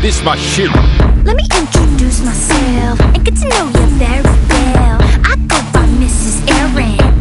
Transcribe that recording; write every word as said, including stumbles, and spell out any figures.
this my shit. Let me introduce myself and get to know you very well. I go by Missus Erin.